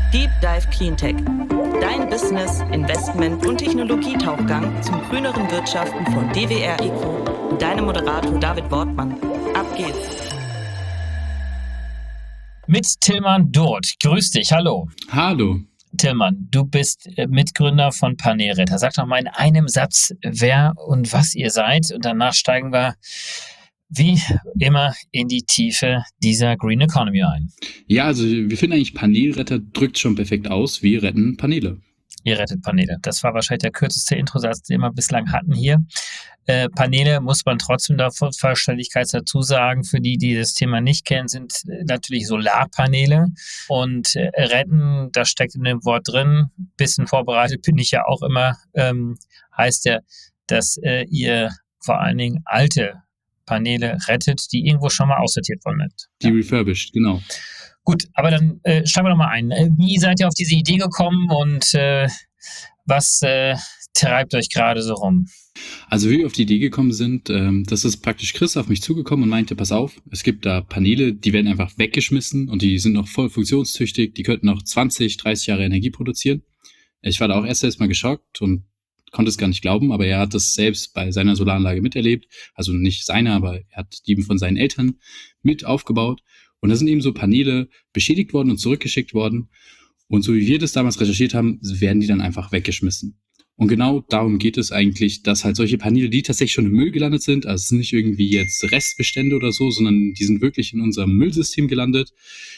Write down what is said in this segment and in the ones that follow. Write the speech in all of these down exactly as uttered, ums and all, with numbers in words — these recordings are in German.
Deep Dive Cleantech. Dein Business, Investment und Technologietauchgang zum grüneren Wirtschaften von D W R Eco und deinem Moderator David Wortmann. Ab geht's. Mit Tillmann Doth. Grüß dich, hallo. Hallo. Tillmann, du bist Mitgründer von Paneelretter. Sag doch mal in einem Satz, wer und was ihr seid, und danach steigen wir wie immer in die Tiefe dieser Green Economy ein. Ja, also wir finden eigentlich, Paneelretter drückt schon perfekt aus. Wir retten Paneele. Ihr rettet Paneele. Das war wahrscheinlich der kürzeste Introsatz, den wir bislang hatten hier. Äh, Paneele muss man trotzdem der Vollständigkeit dazu sagen, für die, die das Thema nicht kennen, sind natürlich Solarpaneele. Und äh, retten, das steckt in dem Wort drin. Bisschen vorbereitet bin ich ja auch immer. Ähm, heißt ja, dass äh, ihr vor allen Dingen alte Paneele rettet, die irgendwo schon mal aussortiert worden sind. Die ja. refurbished, genau. Gut, aber dann äh, steigen wir doch mal ein. Wie seid ihr auf diese Idee gekommen und äh, was äh, treibt euch gerade so rum? Also wie wir auf die Idee gekommen sind, ähm, das ist praktisch Chris auf mich zugekommen und meinte, pass auf, es gibt da Paneele, die werden einfach weggeschmissen und die sind noch voll funktionstüchtig, die könnten noch zwanzig, dreißig Jahre Energie produzieren. Ich war da auch erst erst mal geschockt und konnte es gar nicht glauben, aber er hat das selbst bei seiner Solaranlage miterlebt. Also nicht seine, aber er hat die von seinen Eltern mit aufgebaut. Und da sind eben so Paneele beschädigt worden und zurückgeschickt worden. Und so wie wir das damals recherchiert haben, werden die dann einfach weggeschmissen. Und genau darum geht es eigentlich, dass halt solche Paneele, die tatsächlich schon im Müll gelandet sind, also es sind nicht irgendwie jetzt Restbestände oder so, sondern die sind wirklich in unserem Müllsystem gelandet,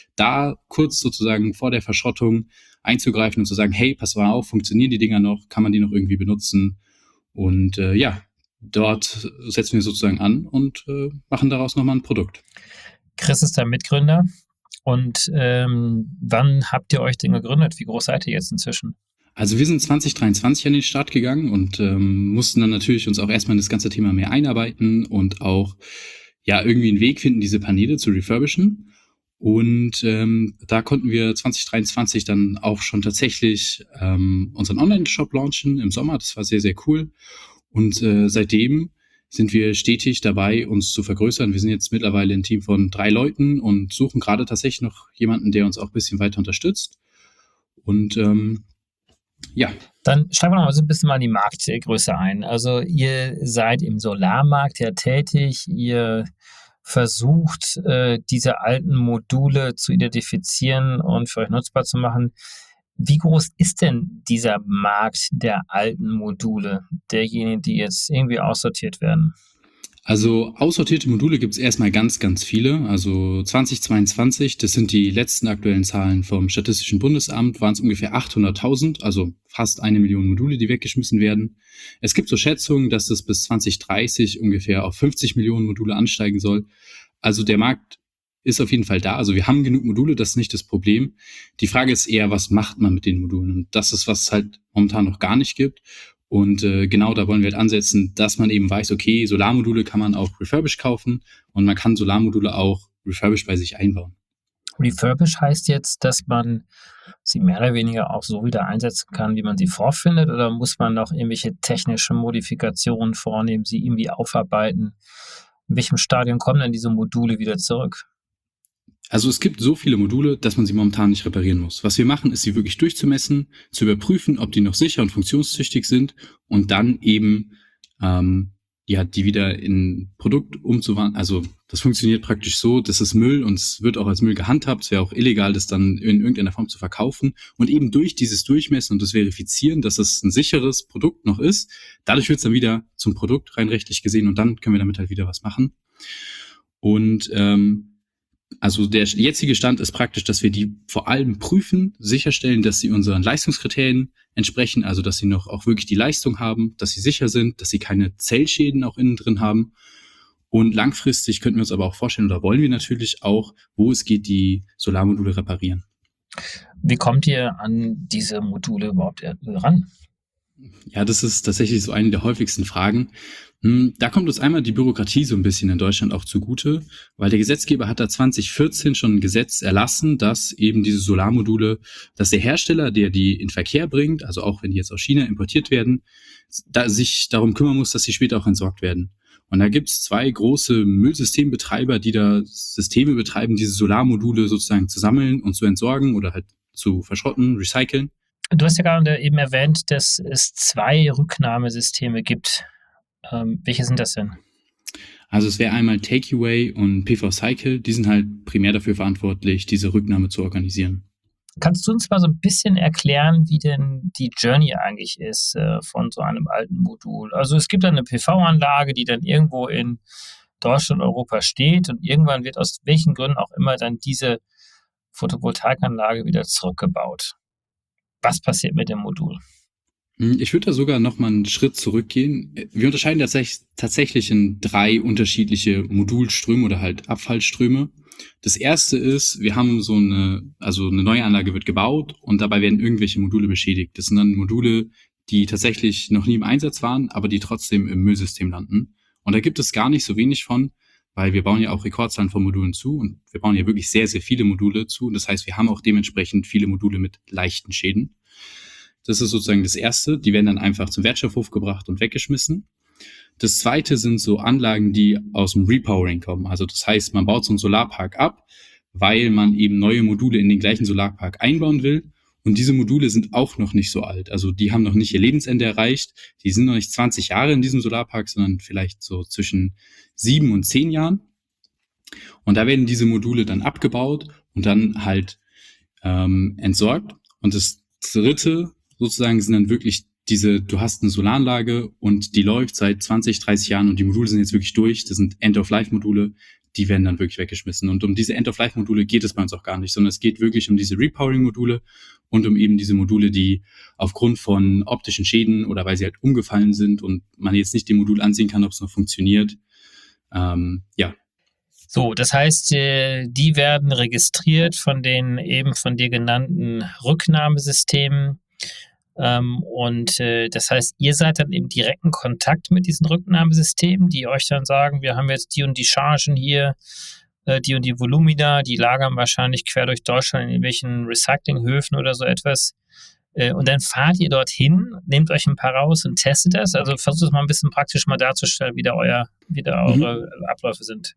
da kurz sozusagen vor der Verschrottung einzugreifen und zu sagen, hey, pass mal auf, funktionieren die Dinger noch, kann man die noch irgendwie benutzen? Und äh, ja, dort setzen wir sozusagen an und äh, machen daraus nochmal ein Produkt. Chris ist der Mitgründer. Und ähm, wann habt ihr euch denn gegründet? Wie groß seid ihr jetzt inzwischen? Also wir sind zwanzig dreiundzwanzig an den Start gegangen und ähm, mussten dann natürlich uns auch erstmal in das ganze Thema mehr einarbeiten und auch ja irgendwie einen Weg finden, diese Paneele zu refurbischen. Und ähm, da konnten wir zwanzig dreiundzwanzig dann auch schon tatsächlich ähm, unseren Online-Shop launchen im Sommer. Das war sehr, sehr cool. Und äh, seitdem sind wir stetig dabei, uns zu vergrößern. Wir sind jetzt mittlerweile ein Team von drei Leuten und suchen gerade tatsächlich noch jemanden, der uns auch ein bisschen weiter unterstützt. Und ähm, ja. Dann steigen wir noch mal so ein bisschen mal in die Marktgröße ein. Also ihr seid im Solarmarkt ja tätig. Ihr versucht, äh, diese alten Module zu identifizieren und für euch nutzbar zu machen. Wie groß ist denn dieser Markt der alten Module, derjenigen, die jetzt irgendwie aussortiert werden? Also aussortierte Module gibt es erstmal ganz, ganz viele. Also zwanzig zweiundzwanzig, das sind die letzten aktuellen Zahlen vom Statistischen Bundesamt, waren es ungefähr achthunderttausend, also fast eine Million Module, die weggeschmissen werden. Es gibt so Schätzungen, dass das bis zwanzig dreißig ungefähr auf fünfzig Millionen Module ansteigen soll. Also der Markt ist auf jeden Fall da. Also wir haben genug Module, das ist nicht das Problem. Die Frage ist eher, was macht man mit den Modulen? Und das ist, was es halt momentan noch gar nicht gibt. Und äh, genau da wollen wir halt ansetzen, dass man eben weiß, okay, Solarmodule kann man auch refurbished kaufen und man kann Solarmodule auch refurbished bei sich einbauen. Refurbished heißt jetzt, dass man sie mehr oder weniger auch so wieder einsetzen kann, wie man sie vorfindet, oder muss man noch irgendwelche technische Modifikationen vornehmen, sie irgendwie aufarbeiten? In welchem Stadium kommen denn diese Module wieder zurück? Also es gibt so viele Module, dass man sie momentan nicht reparieren muss. Was wir machen, ist, sie wirklich durchzumessen, zu überprüfen, ob die noch sicher und funktionstüchtig sind und dann eben ähm, ja, die wieder in Produkt umzuwandeln. Also das funktioniert praktisch so, das ist Müll und es wird auch als Müll gehandhabt. Es wäre auch illegal, das dann in irgendeiner Form zu verkaufen. Und eben durch dieses Durchmessen und das Verifizieren, dass es ein sicheres Produkt noch ist, dadurch wird es dann wieder zum Produkt rein rechtlich gesehen und dann können wir damit halt wieder was machen. Und ähm, also der jetzige Stand ist praktisch, dass wir die vor allem prüfen, sicherstellen, dass sie unseren Leistungskriterien entsprechen, also dass sie noch auch wirklich die Leistung haben, dass sie sicher sind, dass sie keine Zellschäden auch innen drin haben. Und langfristig könnten wir uns aber auch vorstellen, oder wollen wir natürlich auch, wo es geht, die Solarmodule reparieren. Wie kommt ihr an diese Module überhaupt ran? Ja, das ist tatsächlich so eine der häufigsten Fragen. Da kommt uns einmal die Bürokratie so ein bisschen in Deutschland auch zugute, weil der Gesetzgeber hat da zwanzig vierzehn schon ein Gesetz erlassen, dass eben diese Solarmodule, dass der Hersteller, der die in Verkehr bringt, also auch wenn die jetzt aus China importiert werden, da sich darum kümmern muss, dass sie später auch entsorgt werden. Und da gibt's zwei große Müllsystembetreiber, die da Systeme betreiben, diese Solarmodule sozusagen zu sammeln und zu entsorgen oder halt zu verschrotten, recyceln. Du hast ja gerade eben erwähnt, dass es zwei Rücknahmesysteme gibt. Ähm, welche sind das denn? Also es wäre einmal Takeaway und P V Cycle, die sind halt primär dafür verantwortlich, diese Rücknahme zu organisieren. Kannst du uns mal so ein bisschen erklären, wie denn die Journey eigentlich ist äh, von so einem alten Modul? Also es gibt dann eine P V-Anlage, die dann irgendwo in Deutschland, Europa steht und irgendwann wird aus welchen Gründen auch immer dann diese Photovoltaikanlage wieder zurückgebaut. Was passiert mit dem Modul? Ich würde da sogar noch mal einen Schritt zurückgehen. Wir unterscheiden tatsächlich, tatsächlich in drei unterschiedliche Modulströme oder halt Abfallströme. Das erste ist, wir haben so eine, also eine neue Anlage wird gebaut und dabei werden irgendwelche Module beschädigt. Das sind dann Module, die tatsächlich noch nie im Einsatz waren, aber die trotzdem im Müllsystem landen. Und da gibt es gar nicht so wenig von, weil wir bauen ja auch Rekordzahlen von Modulen zu und wir bauen ja wirklich sehr, sehr viele Module zu. Und das heißt, wir haben auch dementsprechend viele Module mit leichten Schäden. Das ist sozusagen das Erste. Die werden dann einfach zum Wertstoffhof gebracht und weggeschmissen. Das Zweite sind so Anlagen, die aus dem Repowering kommen. Also das heißt, man baut so einen Solarpark ab, weil man eben neue Module in den gleichen Solarpark einbauen will. Und diese Module sind auch noch nicht so alt. Also die haben noch nicht ihr Lebensende erreicht. Die sind noch nicht zwanzig Jahre in diesem Solarpark, sondern vielleicht so zwischen sieben und zehn Jahren. Und da werden diese Module dann abgebaut und dann halt ähm, entsorgt. Und das Dritte sozusagen sind dann wirklich diese, du hast eine Solaranlage und die läuft seit zwanzig, dreißig Jahren und die Module sind jetzt wirklich durch. Das sind End-of-Life-Module, die werden dann wirklich weggeschmissen. Und um diese End-of-Life-Module geht es bei uns auch gar nicht, sondern es geht wirklich um diese Repowering-Module und um eben diese Module, die aufgrund von optischen Schäden oder weil sie halt umgefallen sind und man jetzt nicht dem Modul ansehen kann, ob es noch funktioniert. Ähm, ja. So, das heißt, die werden registriert von den eben von dir genannten Rücknahmesystemen. Ähm, und äh, das heißt, ihr seid dann im direkten Kontakt mit diesen Rücknahmesystemen, die euch dann sagen, wir haben jetzt die und die Chargen hier, äh, die und die Volumina, die lagern wahrscheinlich quer durch Deutschland in irgendwelchen Recyclinghöfen oder so etwas. Äh, und dann fahrt ihr dorthin, nehmt euch ein paar raus und testet das. Also versucht es mal ein bisschen praktisch mal darzustellen, wie da, euer, wie da eure mhm. Abläufe sind.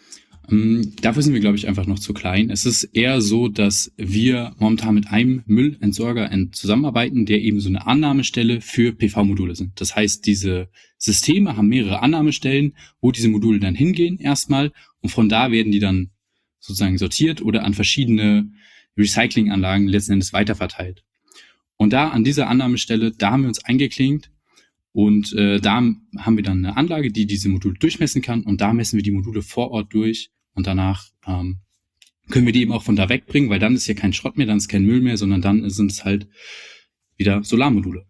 Um, dafür sind wir, glaube ich, einfach noch zu klein. Es ist eher so, dass wir momentan mit einem Müllentsorger zusammenarbeiten, der eben so eine Annahmestelle für P V-Module sind. Das heißt, diese Systeme haben mehrere Annahmestellen, wo diese Module dann hingehen erstmal und von da werden die dann sozusagen sortiert oder an verschiedene Recyclinganlagen letzten Endes weiterverteilt. Und da an dieser Annahmestelle, da haben wir uns eingeklinkt und äh, da haben wir dann eine Anlage, die diese Module durchmessen kann und da messen wir die Module vor Ort durch und danach ähm, können wir die eben auch von da wegbringen, weil dann ist ja kein Schrott mehr, dann ist kein Müll mehr, sondern dann sind es halt wieder Solarmodule.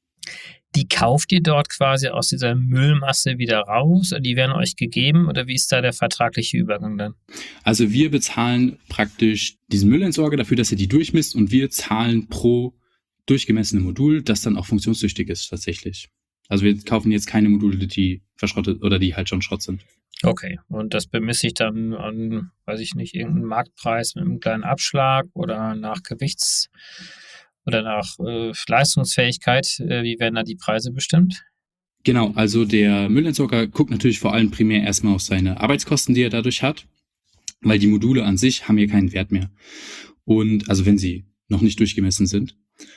Die kauft ihr dort quasi aus dieser Müllmasse wieder raus und die werden euch gegeben oder wie ist da der vertragliche Übergang dann? Also wir bezahlen praktisch diesen Müllentsorger dafür, dass er die durchmisst und wir zahlen pro durchgemessene Modul, das dann auch funktionstüchtig ist tatsächlich. Also wir kaufen jetzt keine Module, die verschrottet oder die halt schon Schrott sind. Okay, und das bemisse ich dann an, weiß ich nicht, irgendeinen Marktpreis mit einem kleinen Abschlag oder nach Gewichts- oder nach äh, Leistungsfähigkeit. Äh, wie werden da die Preise bestimmt? Genau, also der Müllentsorger guckt natürlich vor allem primär erstmal auf seine Arbeitskosten, die er dadurch hat, weil die Module an sich haben hier keinen Wert mehr. Und also wenn sie noch nicht durchgemessen sind.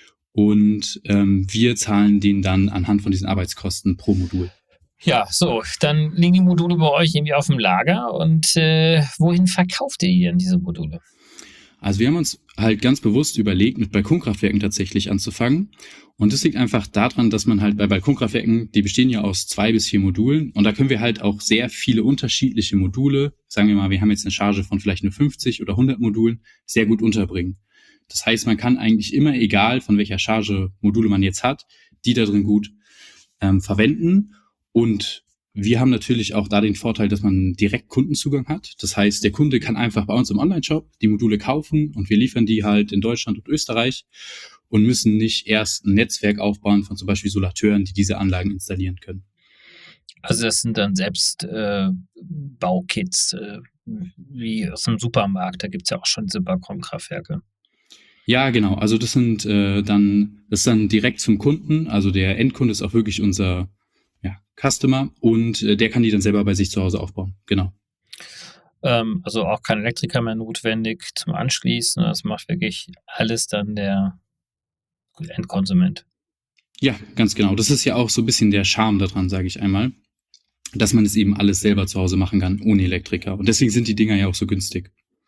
Und ähm, wir zahlen den dann anhand von diesen Arbeitskosten pro Modul. Ja, so, dann liegen die Module bei euch irgendwie auf dem Lager und äh, wohin verkauft ihr denn diese Module? Also wir haben uns halt ganz bewusst überlegt, mit Balkonkraftwerken tatsächlich anzufangen. Und das liegt einfach daran, dass man halt bei Balkonkraftwerken, die bestehen ja aus zwei bis vier Modulen und da können wir halt auch sehr viele unterschiedliche Module, sagen wir mal, wir haben jetzt eine Charge von vielleicht nur fünfzig oder hundert Modulen, sehr gut unterbringen. Das heißt, man kann eigentlich immer, egal von welcher Charge Module man jetzt hat, die da drin gut ähm, verwenden. Und wir haben natürlich auch da den Vorteil, dass man direkt Kundenzugang hat. Das heißt, der Kunde kann einfach bei uns im Online-Shop die Module kaufen und wir liefern die halt in Deutschland und Österreich und müssen nicht erst ein Netzwerk aufbauen von zum Beispiel Solateuren, die diese Anlagen installieren können. Also das sind dann selbst äh, Baukits, äh, wie aus dem Supermarkt. Da gibt es ja auch schon diese Balkonkraftwerke. Ja, genau. Also das sind äh, dann, das ist dann direkt zum Kunden. Also der Endkunde ist auch wirklich unser ja, Customer und äh, der kann die dann selber bei sich zu Hause aufbauen. Genau. Ähm, also auch kein Elektriker mehr notwendig zum Anschließen. Das macht wirklich alles dann der Endkonsument. Ja, ganz genau. Das ist ja auch so ein bisschen der Charme daran, sage ich einmal, dass man es eben alles selber zu Hause machen kann, ohne Elektriker. Und deswegen sind die Dinger ja auch so günstig.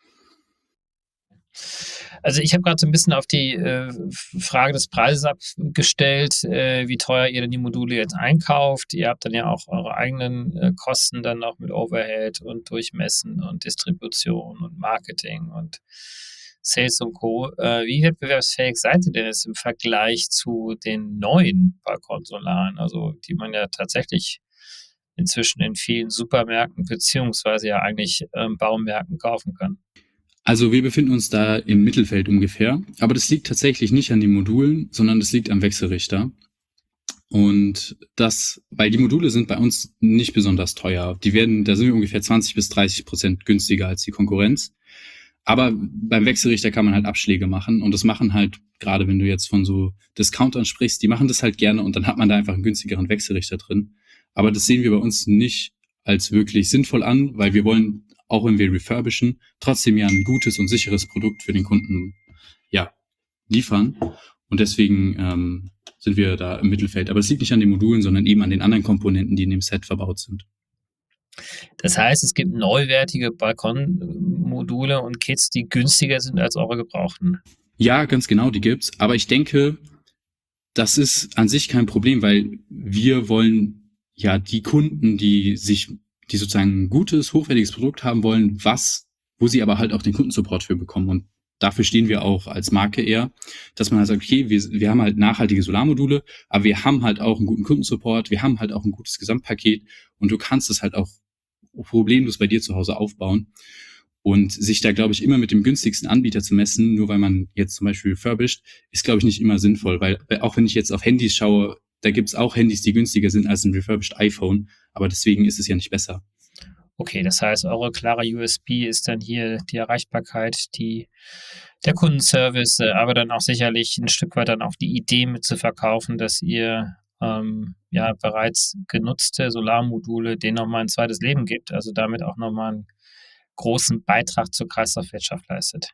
Also ich habe gerade so ein bisschen auf die äh, Frage des Preises abgestellt, äh, wie teuer ihr denn die Module jetzt einkauft. Ihr habt dann ja auch eure eigenen äh, Kosten dann noch mit Overhead und Durchmessen und Distribution und Marketing und Sales und Co. Äh, wie wettbewerbsfähig seid ihr denn jetzt im Vergleich zu den neuen Balkonsolaren, also die man ja tatsächlich inzwischen in vielen Supermärkten beziehungsweise ja eigentlich ähm, Baumärkten kaufen kann? Also wir befinden uns da im Mittelfeld ungefähr, aber das liegt tatsächlich nicht an den Modulen, sondern das liegt am Wechselrichter. Und das, weil die Module sind bei uns nicht besonders teuer. Die werden, da sind wir ungefähr zwanzig bis dreißig Prozent günstiger als die Konkurrenz. Aber beim Wechselrichter kann man halt Abschläge machen und das machen halt, gerade wenn du jetzt von so Discountern sprichst, die machen das halt gerne und dann hat man da einfach einen günstigeren Wechselrichter drin. Aber das sehen wir bei uns nicht als wirklich sinnvoll an, weil wir wollen, auch wenn wir refurbischen, trotzdem ja ein gutes und sicheres Produkt für den Kunden ja, liefern. Und deswegen ähm, sind wir da im Mittelfeld. Aber es liegt nicht an den Modulen, sondern eben an den anderen Komponenten, die in dem Set verbaut sind. Das heißt, es gibt neuwertige Balkonmodule und Kits, die günstiger sind als eure gebrauchten. Ja, ganz genau, die gibt's. Aber ich denke, das ist an sich kein Problem, weil wir wollen ja die Kunden, die sich die sozusagen ein gutes, hochwertiges Produkt haben wollen, was, wo sie aber halt auch den Kundensupport für bekommen. Und dafür stehen wir auch als Marke eher, dass man halt sagt, okay, wir, wir haben halt nachhaltige Solarmodule, aber wir haben halt auch einen guten Kundensupport, wir haben halt auch ein gutes Gesamtpaket und du kannst es halt auch problemlos bei dir zu Hause aufbauen. Und sich da, glaube ich, immer mit dem günstigsten Anbieter zu messen, nur weil man jetzt zum Beispiel refurbished, ist, glaube ich, nicht immer sinnvoll, weil auch wenn ich jetzt auf Handys schaue, da gibt's auch Handys, die günstiger sind als ein refurbished iPhone, aber deswegen ist es ja nicht besser. Okay, das heißt, eure klare U S P ist dann hier die Erreichbarkeit, die, der Kundenservice, aber dann auch sicherlich ein Stück weit dann auch die Idee mit zu verkaufen, dass ihr ähm, ja bereits genutzte Solarmodule denen nochmal ein zweites Leben gibt, also damit auch nochmal einen großen Beitrag zur Kreislaufwirtschaft leistet.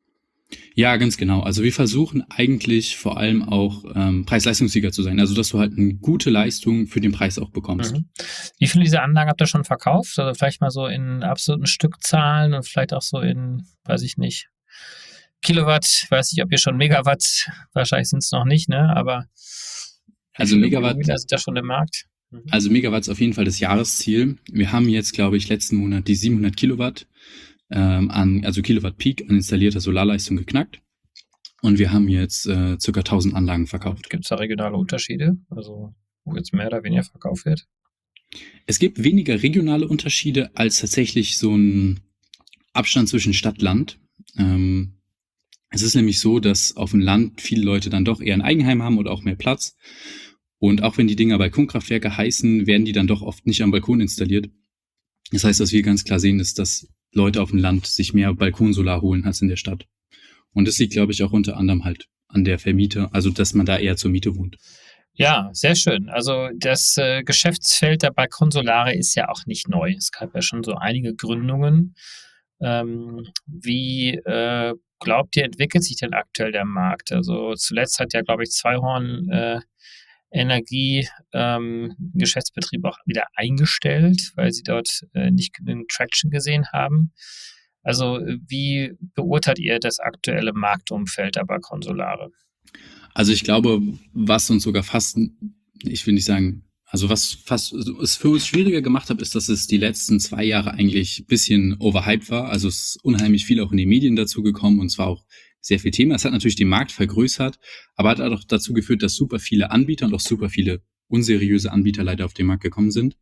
Ja, ganz genau. Also wir versuchen eigentlich vor allem auch ähm, Preis-Leistungssieger zu sein. Also dass du halt eine gute Leistung für den Preis auch bekommst. Mhm. Wie viele dieser Anlagen habt ihr schon verkauft? Also vielleicht mal so in absoluten Stückzahlen und vielleicht auch so in, weiß ich nicht, Kilowatt. Weiß nicht, ob ihr schon Megawatt, wahrscheinlich sind es noch nicht, ne? Aber also Megawatt ist da schon im Markt. Mhm. Also Megawatt ist auf jeden Fall das Jahresziel. Wir haben jetzt, glaube ich, letzten Monat die siebenhundert Kilowatt ähm, an, also Kilowatt Peak an installierter Solarleistung geknackt. Und wir haben jetzt äh, ca. tausend Anlagen verkauft. Gibt es da regionale Unterschiede? Also wo jetzt mehr oder weniger verkauft wird? Es gibt weniger regionale Unterschiede als tatsächlich so ein Abstand zwischen Stadt-Land. Ähm, es ist nämlich so, dass auf dem Land viele Leute dann doch eher ein Eigenheim haben oder auch mehr Platz. Und auch wenn die Dinger Balkonkraftwerke heißen, werden die dann doch oft nicht am Balkon installiert. Das heißt, was wir ganz klar sehen, ist, dass Leute auf dem Land sich mehr Balkonsolar holen als in der Stadt. Und das liegt, glaube ich, auch unter anderem halt an der Vermiete, also dass man da eher zur Miete wohnt. Ja, sehr schön. Also das äh, Geschäftsfeld der Balkonsolare ist ja auch nicht neu. Es gab ja schon so einige Gründungen. Ähm, wie äh, glaubt ihr, entwickelt sich denn aktuell der Markt? Also zuletzt hat ja, glaube ich, Zweihorn äh, Energie ähm, Geschäftsbetrieb auch wieder eingestellt, weil sie dort äh, nicht genügend Traction gesehen haben. Also wie beurteilt ihr das aktuelle Marktumfeld der Balkonsolare? Also ich glaube, was uns sogar fast, ich will nicht sagen, also was fast es für uns schwieriger gemacht hat, ist, dass es die letzten zwei Jahre eigentlich ein bisschen overhyped war. Also es ist unheimlich viel auch in die Medien dazu gekommen und zwar auch sehr viel Thema. Es hat natürlich den Markt vergrößert, aber hat auch dazu geführt, dass super viele Anbieter und auch super viele unseriöse Anbieter leider auf den Markt gekommen sind.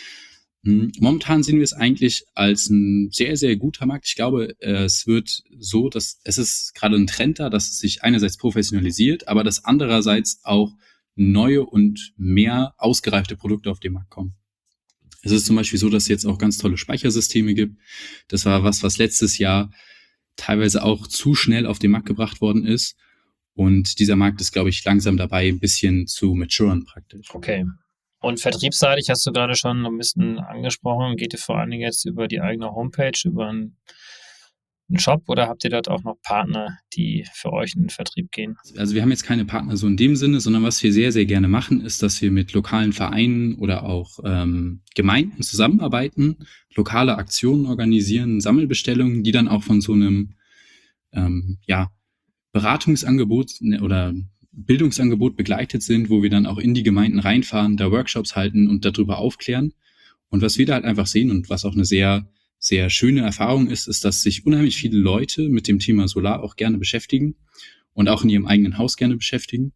Momentan sehen wir es eigentlich als ein sehr, sehr guter Markt. Ich glaube, es wird so, dass es ist gerade ein Trend da, dass es sich einerseits professionalisiert, aber dass andererseits auch neue und mehr ausgereifte Produkte auf den Markt kommen. Es ist zum Beispiel so, dass es jetzt auch ganz tolle Speichersysteme gibt. Das war was, was letztes Jahr teilweise auch zu schnell auf den Markt gebracht worden ist. Und dieser Markt ist, glaube ich, langsam dabei, ein bisschen zu maturen praktisch. Okay. Und vertriebsseitig hast du gerade schon ein bisschen angesprochen, geht ihr vor allen Dingen jetzt über die eigene Homepage, über einen, einen Shop oder habt ihr dort auch noch Partner, die für euch in den Vertrieb gehen? Also wir haben jetzt keine Partner so in dem Sinne, sondern was wir sehr, sehr gerne machen, ist, dass wir mit lokalen Vereinen oder auch ähm, Gemeinden zusammenarbeiten, lokale Aktionen organisieren, Sammelbestellungen, die dann auch von so einem ähm, ja, Beratungsangebot oder Bildungsangebot begleitet sind, wo wir dann auch in die Gemeinden reinfahren, da Workshops halten und darüber aufklären. Und was wir da halt einfach sehen und was auch eine sehr, sehr schöne Erfahrung ist, ist, dass sich unheimlich viele Leute mit dem Thema Solar auch gerne beschäftigen und auch in ihrem eigenen Haus gerne beschäftigen.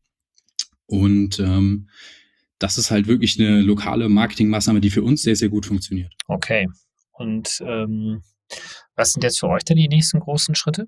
Und ähm, das ist halt wirklich eine lokale Marketingmaßnahme, die für uns sehr, sehr gut funktioniert. Okay. Und ähm, was sind jetzt für euch denn die nächsten großen Schritte?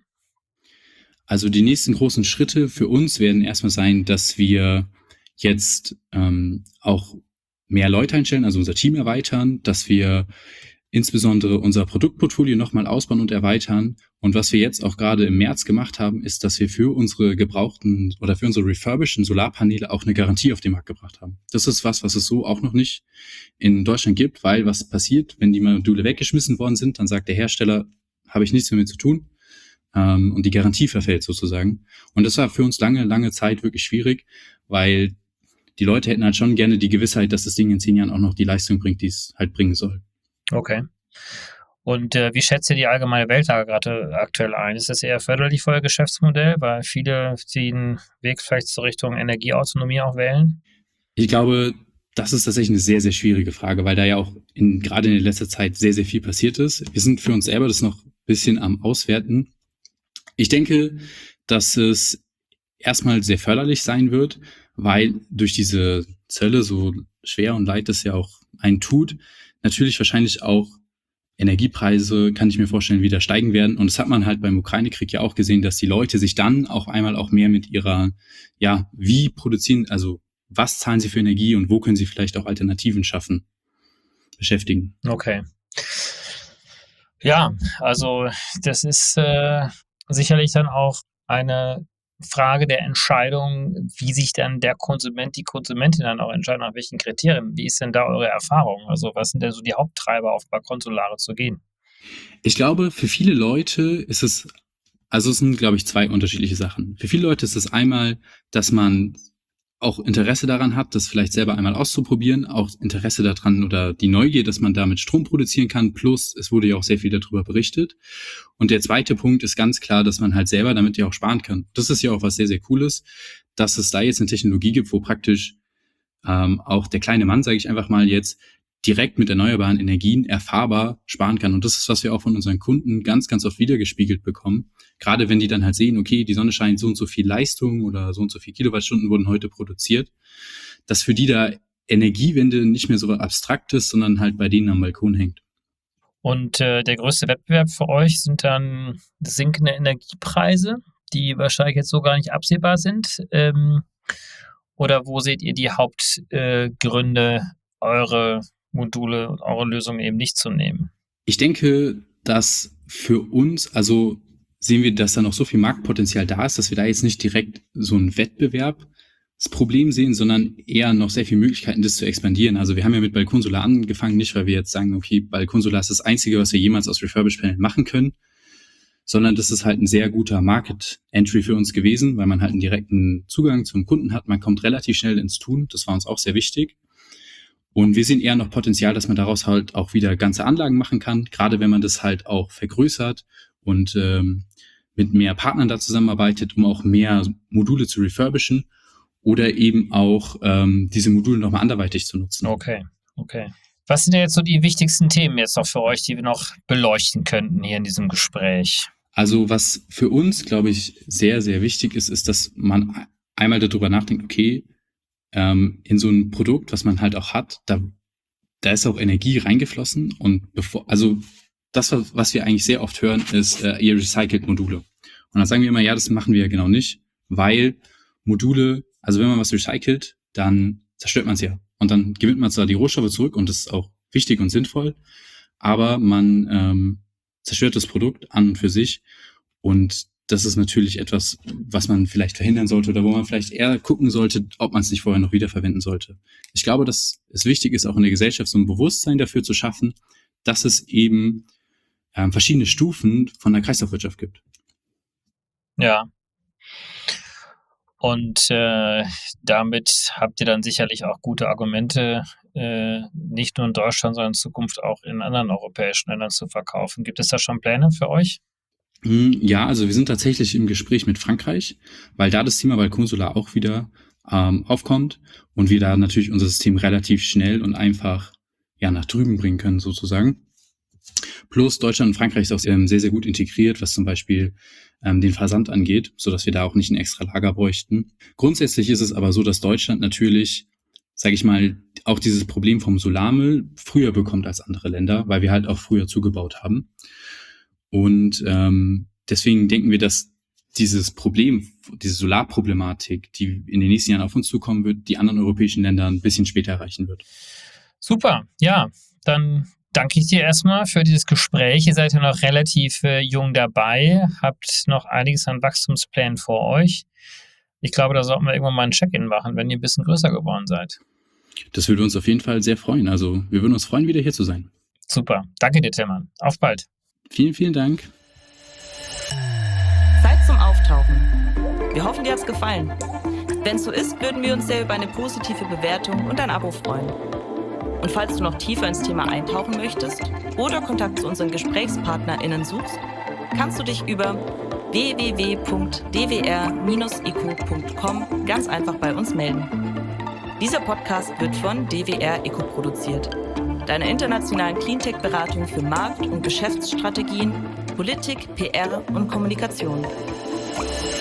Also die nächsten großen Schritte für uns werden erstmal sein, dass wir jetzt ähm, auch mehr Leute einstellen, also unser Team erweitern, dass wir insbesondere unser Produktportfolio nochmal ausbauen und erweitern. Und was wir jetzt auch gerade im März gemacht haben, ist, dass wir für unsere gebrauchten oder für unsere refurbisheden Solarpaneele auch eine Garantie auf den Markt gebracht haben. Das ist was, was es so auch noch nicht in Deutschland gibt, weil was passiert, wenn die Module weggeschmissen worden sind, dann sagt der Hersteller, habe ich nichts mehr mit zu tun. Um, und die Garantie verfällt sozusagen. Und das war für uns lange, lange Zeit wirklich schwierig, weil die Leute hätten halt schon gerne die Gewissheit, dass das Ding in zehn Jahren auch noch die Leistung bringt, die es halt bringen soll. Okay. Und äh, wie schätzt ihr die allgemeine Weltlage gerade aktuell ein? Ist das eher förderlich für euer Geschäftsmodell, weil viele den Weg vielleicht zur Richtung Energieautonomie auch wählen? Ich glaube, das ist tatsächlich eine sehr, sehr schwierige Frage, weil da ja auch in, gerade in letzter Zeit sehr, sehr viel passiert ist. Wir sind für uns selber das noch ein bisschen am Auswerten. Ich denke, dass es erstmal sehr förderlich sein wird, weil durch diese Zölle, so schwer und leid das ja auch einen tut, natürlich wahrscheinlich auch Energiepreise, kann ich mir vorstellen, wieder steigen werden. Und das hat man halt beim Ukraine-Krieg ja auch gesehen, dass die Leute sich dann auf einmal auch mehr mit ihrer, ja, wie produzieren, also was zahlen sie für Energie und wo können sie vielleicht auch Alternativen schaffen, beschäftigen. Okay. Ja, also das ist äh, sicherlich dann auch eine Frage der Entscheidung, wie sich dann der Konsument, die Konsumentin dann auch entscheiden, nach welchen Kriterien. Wie ist denn da eure Erfahrung? Also was sind denn so die Haupttreiber, auf Balkonsolare zu gehen? Ich glaube, für viele Leute ist es, also es sind, glaube ich, zwei unterschiedliche Sachen. Für viele Leute ist es einmal, dass man auch Interesse daran hat, das vielleicht selber einmal auszuprobieren, auch Interesse daran oder die Neugier, dass man damit Strom produzieren kann, plus es wurde ja auch sehr viel darüber berichtet. Und der zweite Punkt ist ganz klar, dass man halt selber damit ja auch sparen kann. Das ist ja auch was sehr, sehr Cooles, dass es da jetzt eine Technologie gibt, wo praktisch ähm, auch der kleine Mann, sage ich einfach mal jetzt, direkt mit erneuerbaren Energien erfahrbar sparen kann. Und das ist, was wir auch von unseren Kunden ganz, ganz oft wiedergespiegelt bekommen. Gerade wenn die dann halt sehen, okay, die Sonne scheint, so und so viel Leistung oder so und so viel Kilowattstunden wurden heute produziert, dass für die da Energiewende nicht mehr so abstrakt ist, sondern halt bei denen am Balkon hängt. Und äh, der größte Wettbewerb für euch sind dann sinkende Energiepreise, die wahrscheinlich jetzt so gar nicht absehbar sind. Ähm, oder wo seht ihr die Hauptgründe, äh, eure Module und eure Lösungen eben nicht zu nehmen? Ich denke, dass für uns, also sehen wir, dass da noch so viel Marktpotenzial da ist, dass wir da jetzt nicht direkt so einen Wettbewerbsproblem sehen, sondern eher noch sehr viele Möglichkeiten, das zu expandieren. Also wir haben ja mit Balkonsolar angefangen, nicht weil wir jetzt sagen, okay, Balkonsolar ist das Einzige, was wir jemals aus Refurbished Panel machen können, sondern das ist halt ein sehr guter Market-Entry für uns gewesen, weil man halt einen direkten Zugang zum Kunden hat. Man kommt relativ schnell ins Tun. Das war uns auch sehr wichtig. Und wir sehen eher noch Potenzial, dass man daraus halt auch wieder ganze Anlagen machen kann, gerade wenn man das halt auch vergrößert und ähm, mit mehr Partnern da zusammenarbeitet, um auch mehr Module zu refurbischen oder eben auch ähm, diese Module nochmal anderweitig zu nutzen. Okay, okay. Was sind denn jetzt so die wichtigsten Themen jetzt noch für euch, die wir noch beleuchten könnten hier in diesem Gespräch? Also was für uns, glaube ich, sehr, sehr wichtig ist, ist, dass man einmal darüber nachdenkt, okay, ähm, in so ein Produkt, was man halt auch hat, da, da ist auch Energie reingeflossen und bevor, also das, was wir eigentlich sehr oft hören, ist, äh, ihr recycelt Module. Und dann sagen wir immer, ja, das machen wir genau nicht, weil Module, also wenn man was recycelt, dann zerstört man es ja. Und dann gewinnt man zwar die Rohstoffe zurück und das ist auch wichtig und sinnvoll, aber man ähm, zerstört das Produkt an und für sich. Und das ist natürlich etwas, was man vielleicht verhindern sollte oder wo man vielleicht eher gucken sollte, ob man es nicht vorher noch wiederverwenden sollte. Ich glaube, dass es wichtig ist, auch in der Gesellschaft so ein Bewusstsein dafür zu schaffen, dass es eben ähm, verschiedene Stufen von der Kreislaufwirtschaft gibt. Ja. Und äh, damit habt ihr dann sicherlich auch gute Argumente, äh, nicht nur in Deutschland, sondern in Zukunft auch in anderen europäischen Ländern zu verkaufen. Gibt es da schon Pläne für euch? Ja, also wir sind tatsächlich im Gespräch mit Frankreich, weil da das Thema Balkonsolar auch wieder ähm, aufkommt und wir da natürlich unser System relativ schnell und einfach ja nach drüben bringen können sozusagen. Plus Deutschland und Frankreich ist auch sehr, sehr, sehr gut integriert, was zum Beispiel ähm, den Versand angeht, sodass wir da auch nicht ein extra Lager bräuchten. Grundsätzlich ist es aber so, dass Deutschland natürlich, sage ich mal, auch dieses Problem vom Solarmüll früher bekommt als andere Länder, weil wir halt auch früher zugebaut haben. Und ähm, deswegen denken wir, dass dieses Problem, diese Solarproblematik, die in den nächsten Jahren auf uns zukommen wird, die anderen europäischen Länder ein bisschen später erreichen wird. Super, ja, dann danke ich dir erstmal für dieses Gespräch. Ihr seid ja noch relativ äh, jung dabei, habt noch einiges an Wachstumsplänen vor euch. Ich glaube, da sollten wir irgendwann mal ein Check-in machen, wenn ihr ein bisschen größer geworden seid. Das würde uns auf jeden Fall sehr freuen. Also wir würden uns freuen, wieder hier zu sein. Super, danke dir, Tilman. Auf bald. Vielen, vielen Dank. Zeit zum Auftauchen. Wir hoffen, dir hat's gefallen. Wenn es so ist, würden wir uns sehr über eine positive Bewertung und ein Abo freuen. Und falls du noch tiefer ins Thema eintauchen möchtest oder Kontakt zu unseren GesprächspartnerInnen suchst, kannst du dich über w w w punkt d w r Bindestrich eco punkt com ganz einfach bei uns melden. Dieser Podcast wird von D W R Eco produziert, deiner internationalen Cleantech-Beratung für Markt- und Geschäftsstrategien, Politik, P R und Kommunikation.